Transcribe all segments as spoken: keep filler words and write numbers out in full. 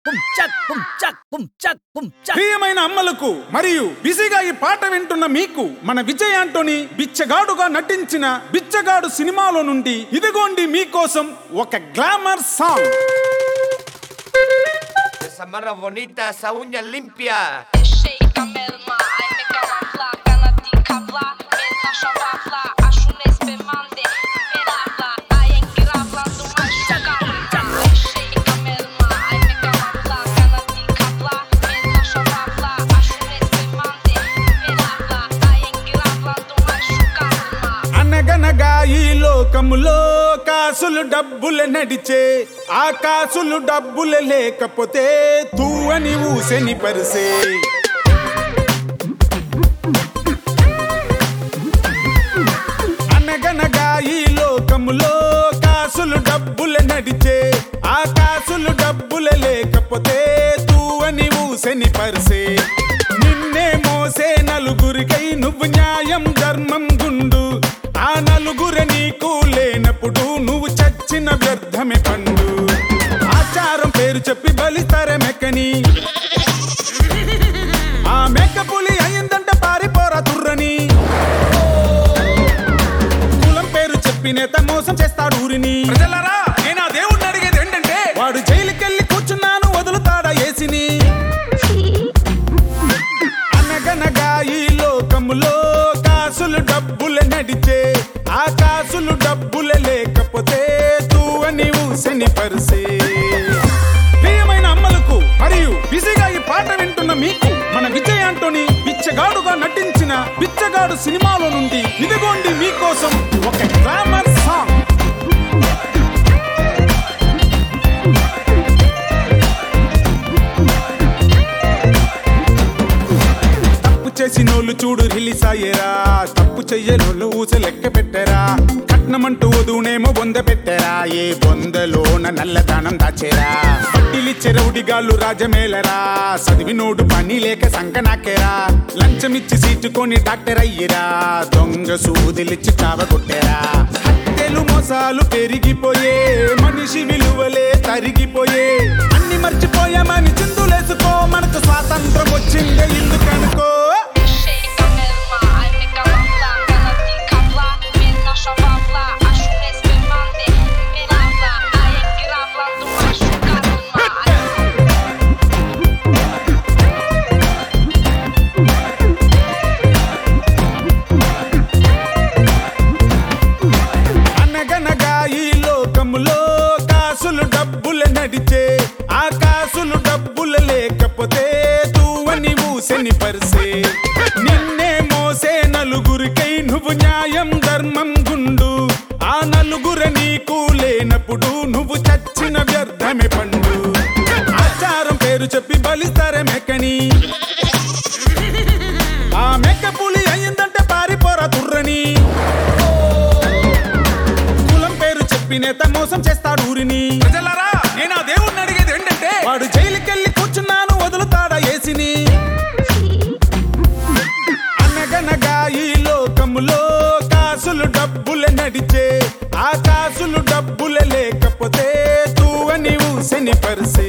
ప్రియమైన అమ్మలకు మరియు బిజీగా ఈ పాట వింటున్న మీకు మన విజయ్ ఆంటోనీ బిచ్చగాడుగా నటించిన బిచ్చగాడు సినిమాలో నుండి ఇదిగోండి మీకోసం ఒక glamour song. Esa marra bonita, esa uña limpia. అనగనగా ఈ లోకములో కాసులు డబ్బులు నడిచే, ఆ కాసులు డబ్బులు లేకపోతే తూ అని ఊసెని పరిసే. అనగనగా ఈ లోకములో కాసులు డబ్బులు నడిచే, ఆ కాసులు డబ్బులు లేకపోతే తూ అని ఊసెని పరిసే. నిన్నే మోసే నలుగురికై నువ్వు న్యాయం ధర్మం గుండు, ఆ నలుగురు నీకు లేనప్పుడు నువ్వు చచ్చిన వ్యర్థమే పండు. ఆచారం పేరు చెప్పి బలిస్తారే మెక్కని, ఆ మెక్క పులి అయిందంటే పారిపోరా తుర్రని. కులం పేరు చెప్పి నేత మోసం చేస్తాడు ఊరిని. ప్రజలరా నేను ఆ దేవుడిని అడిగేది ఏంటంటే, వాడు జైలుకెళ్ళి కూర్చున్నాను వదులుతాడా ఏసిని. అనగనగా ఈ లోకములో కాసులు డబ్బులు నడిచే, ఆ కాసులు డబ్బులు లేకపోతే తూ అని ఊసెని పరిసే. ప్రియమైన అమ్మలకు మరియు బిజీగా ఈ పాట వింటున్న మీకు మన విజయ్ ఆంటోనీ బిచ్చగాడుగా నటించిన బిచ్చగాడు సినిమాలో నుండి ఇదిగోండి మీకోసం ఒక గ్లామర్ సాంగ్. చేసినోళ్ళు చూడు రిలీజ్ అయ్యేరా, తప్పు చెయ్యనోళ్ళు ఊస లెక్క పెట్టరా. కట్నమంటూ వధువునేమో బొంద పెట్టరా, ఏ బొందలోన నల్లదానం దాచేరా. పట్టిలిచ్చే రౌడిగాళ్ళు రాజమేలరా, చదివినోడు పని లేక సంకనాకేరా. లంచమిచ్చి సీటుకొని డాక్టర్ అయ్యిరా, దొంగ సూదిలిచ్చి చావగొట్టేరా. హత్యలు మోసాలు పెరిగిపోయే, మనిషి విలువలే తరిగిపోయే. అన్ని మర్చిపోయామని చిందులేసుకో, మనకు స్వాతంత్రం వచ్చిందే ఎందుకనుకో. అనగనగా ఈ లోకములో కాసులు డబ్బులు నడిచే, ఆ కాసులు డబ్బులు లేకపోతే తూ అని ఊసెని పరిసే. నిన్నే మోసే నలుగురికై నువ్వు న్యాయం ధర్మం గుండు, ఆ నలుగురు నీకు లేనప్పుడు నువ్వు చచ్చిన వ్యర్థమే పండు. ఆచారం పేరు చెప్పి బలిస్తారే మెక్కని, ఆ మెక్క పులి అయిందంటే పారిపోరా తుర్రని. కులం పేరు చెప్పి నేత మోసం చేస్తాడు ఊరిని. ప్రజలరా నేను ఆ దేవుడిని అడిగేది ఏంటంటే, వాడు జైలుకెళ్ళి కూర్చున్నాను వదులుతాడా ఏసిని. అనగనగా ఈ లోకములో కాసులు డబ్బులు నడిచే, ఆ కాసులు డబ్బులు లేకపోతే తూ అని ఊసెని పరిసే.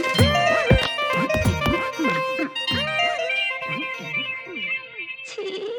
치.